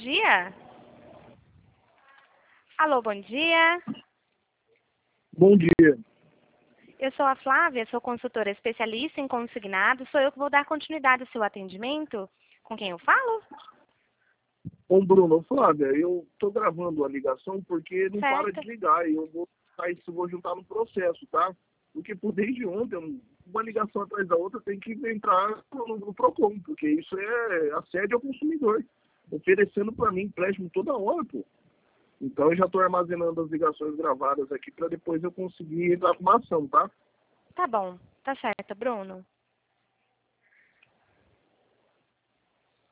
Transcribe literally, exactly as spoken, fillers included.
dia. Alô, bom dia. Bom dia. Eu sou a Flávia, sou consultora especialista em consignado. Sou eu que vou dar continuidade ao seu atendimento. Com quem eu falo? Ô, Bruno, Flávia, eu tô gravando a ligação porque não para Certo. de ligar e eu vou, aí, vou juntar no processo, tá? Porque por desde ontem, uma ligação atrás da outra tem que entrar no, no Procon, porque isso é assédio ao consumidor, oferecendo para mim empréstimo toda hora, pô. Então eu já estou armazenando as ligações gravadas aqui para depois eu conseguir entrar com uma ação, tá? Tá bom. Tá certo, Bruno.